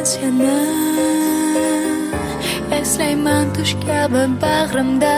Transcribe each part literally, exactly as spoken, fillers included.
seni eslayman tush kabi bag'rimda,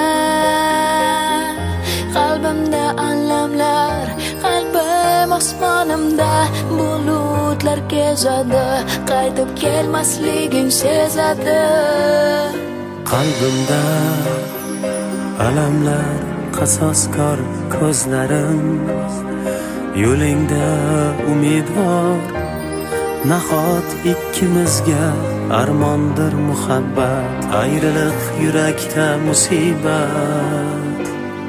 qalbimda alamlar, qalbim osmonimda bulutlar kezadi, qaytib kelmasliging sezadi. Qalbimda alamlar, qasoskor ko'zlarim, yo'lingda umidvor, nahot ikkimizga armondir muhabbat, ayriliq yurakda musibat.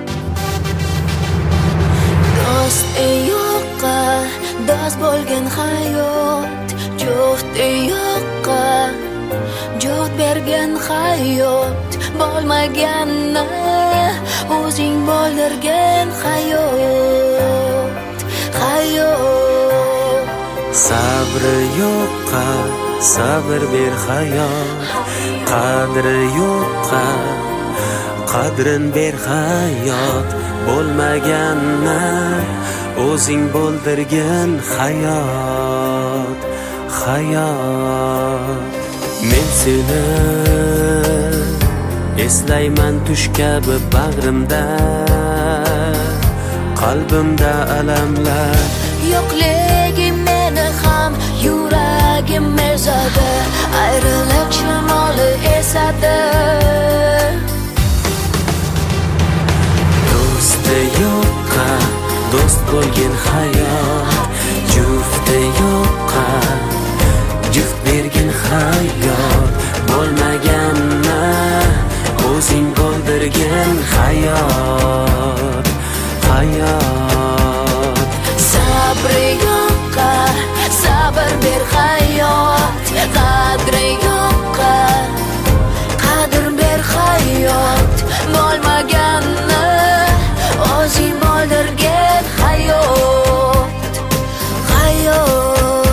Do'st yo'qqa do'st bo'lgan hayot, juft yo'qqa juft bergan hayot, bo'lmaganni o'zing bo'ldirgan hayot, hayot. Sabri yo'qqa sabr ber hayot, qadri yo'qqa qadrin ber hayot, bo'lmaganni o'zing bo'ldirgan hayot, hayot. Men seni eslayman tush kabi bag'rimda, qalbimda alamlar, yo'qliging meni ham yuragim ezadi, ayriliq shamoli esadi. Do'sti yo'qqa do'st bo'lgan hayot, jufti yo'qqa juft bergin hayot, bo'lmaganni o'zing bo'ldirgan hayot, hayot. Sabri yo'qqa sabr ber hayot, qadri yo'qqa qadr ber hayot, bo'lmaganni o'zing bo'ldirgan hayot, hayot.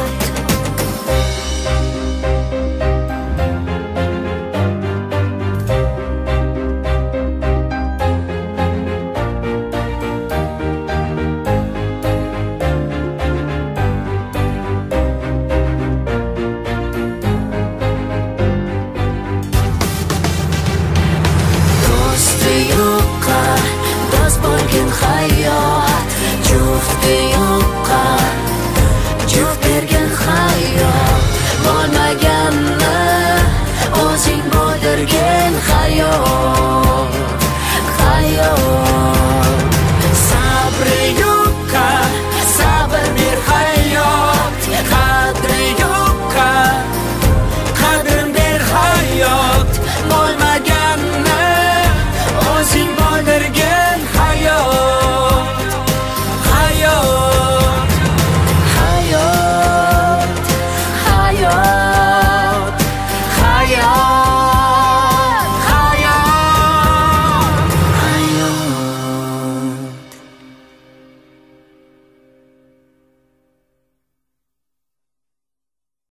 Hayot, jufti yo'qqa juft bergan hayot, bo'lmaganni o'zing bo'ldirgan hayot.